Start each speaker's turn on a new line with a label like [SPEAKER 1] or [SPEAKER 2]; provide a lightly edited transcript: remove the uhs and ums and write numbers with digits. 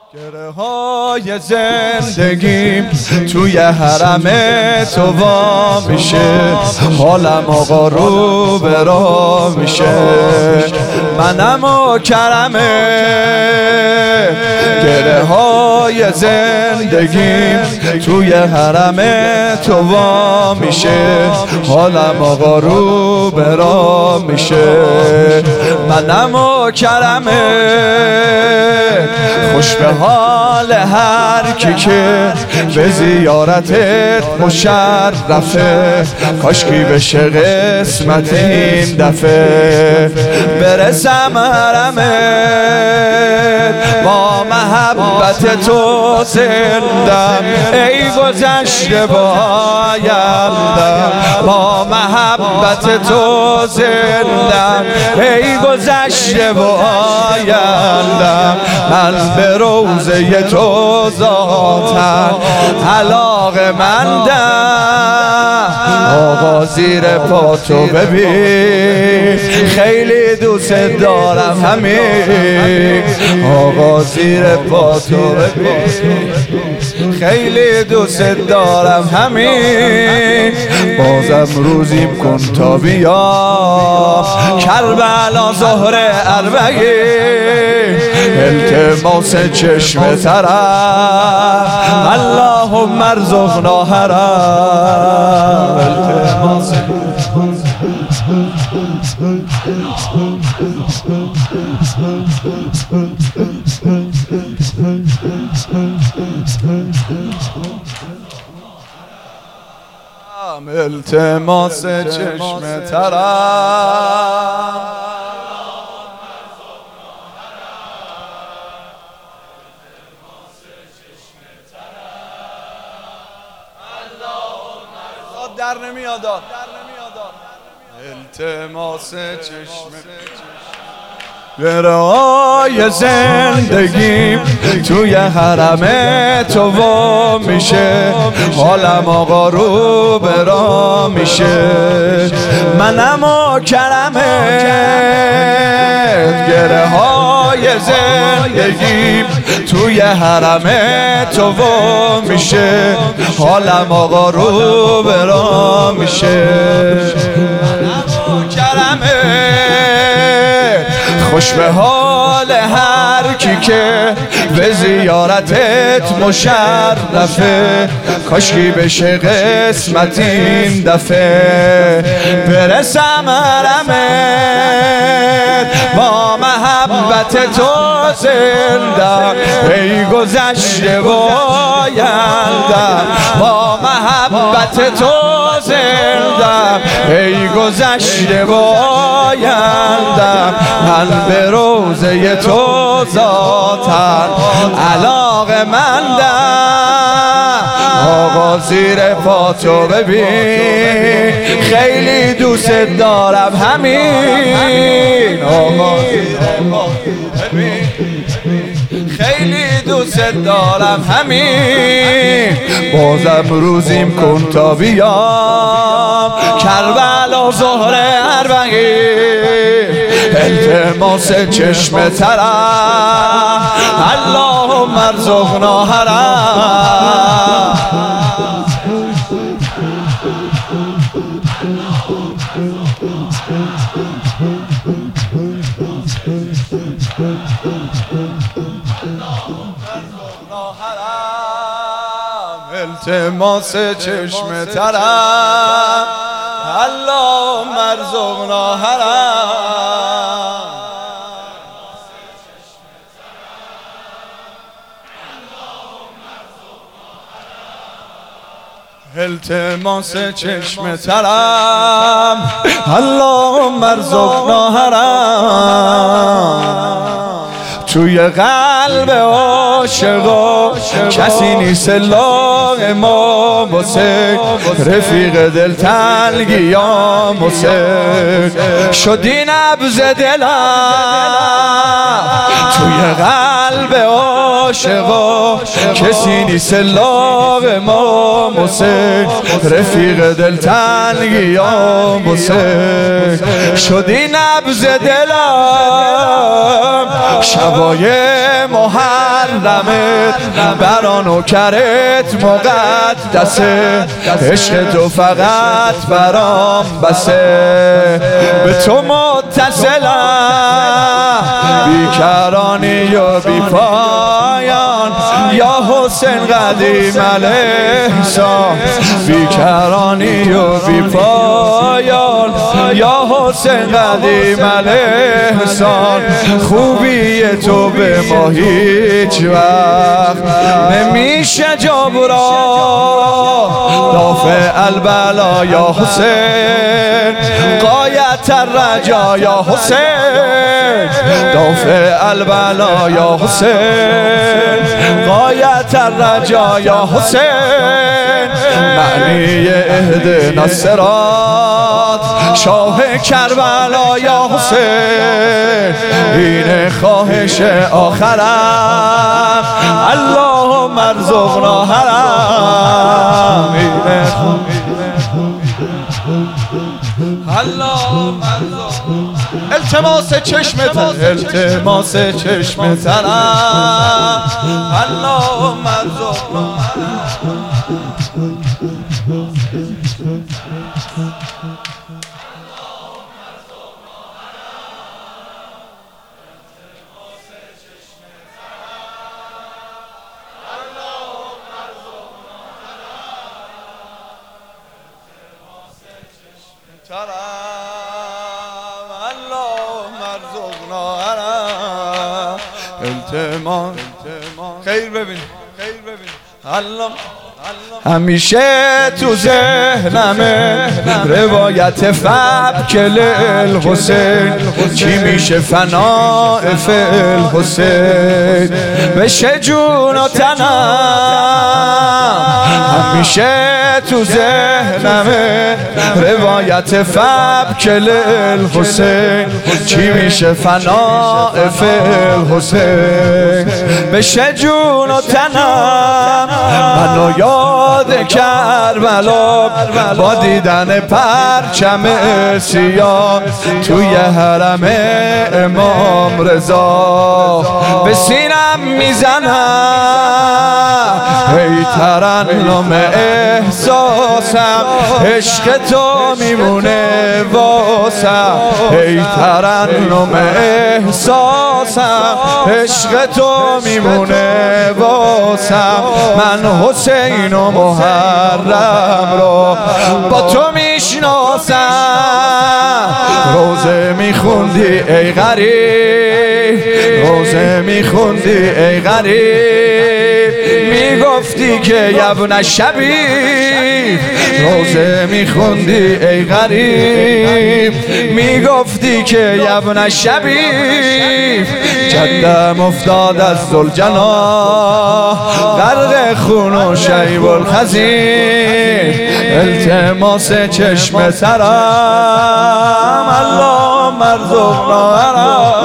[SPEAKER 1] گره های زندگیم توی حرم تو وا میشه، حالم آقا رو به راه میشه. منم و کرمه گره های زندگیم توی حرم تو وا میشه، حالم آقا رو به راه میشه. منم و کرمه خوش به حال هر کی که به زیارتت مشرفه، کاشکی بشه قسمت این دفعه برسم حرمت با محبت تو زندم، ای گذشته با آیندم با محبت تو زندم، ای گذشته با آیندم. من به روضه تو ذاتم علاقه‌مندم، آقا زیر پا تو ببین خیلی دوست دارم همین، آقا زیر پا تو ببین خیلی دوست دارم همین. بازم روزیم کن تا بیام کربلا ظهر اربعین، التماس چشم ترم اللهم ارزقنا حرم، التماس التماس چشم ترم. در نمیاد التماس چشم گرهای زندگیم توی حرم تو وا میشه، حالم آقا رو به راه میشه. منم و کرمت گره های زندگیم توی حرم تو وا میشه، حالم آقا رو به راه میشه. منم و کرمت خوش به حال هر کی که به زیارتت مشرفه، کاشکی بشه قسمت این دفعه برسم حرمت با محبت تو زندم، ای گذشته و آیندم با محبت تو زندم، ای گذشته و آیندم. من به روضه تو ذاتم علاقه‌مندم، آقا زیر پا تو ببین خیلی دوست دارم همین، آقا زیر پا ببین خیلی دوست دارم همین. بازم روزیم کن تا بیام کربلا ظهر اربعین، التماس چشم ترم اللهم ارزقنا حرم. التماس چشم ترم اللهم ارزقنا حرم. التماس چشم ترم اللهم ارزقنا حرم. توی قلب عاشقا کسی نیست لاغ ما واسه رفیق دل تنگیام واسه شدی نبض دلم. توی قلب عاشقا کسی نیست لاغ ما حسین رفیق دلتنگیام حسین شدی نبض دلم شبای محرمت برا نوکرت مقدسه عشق تو فقط برام بسه به تو متصلم بیکرانی و بی پایان یا حسین قدیم الاحسان بیکرانی و بی پایان یا حسین قدیم الاحسان خوبی تو به ما هیچ وقت نمیشه جبران دافع البلا یا حسین غایت الرجا یا حسین دافع البلا یا حسین غایت الرجا یا حسین معنی اهدنا الصراط شاه کربلا یا حسین این خواهش آخرم اللهم ارزقنا حرم اللهم التماس چشمتم التماس چشمتم اللهم ارزقنا اللهم ارزقنا التماس خیر ببین همیشه تو ذهنمه روایت فبکل الحسین چی میشه فناء فعل حسین بشه جون و تنم همیشه تو ذهنمه روایت فبکل الحسین چی میشه فناء فعل حسین بشه جون و تنم منو یاد کربلا با دیدن پرچم سیاه توی حرم امام رضا به سینم میزنم ای ترنم احساسم عشق تو میمونه واسم ای ترنم احساسم عشق تو میمونه واسم من حسین و محرم رو با تو میشناسم روزه میخوندی ای غریب روزه میخوندی ای غریب میگفتی که یبن شبیب روزه میخوندی ای غریب میگفتی که یبن شبیب جدم افتاد از ذوالجلال غرق خون و شیب الخزین التماس چشم سرم اللهم ارزقنا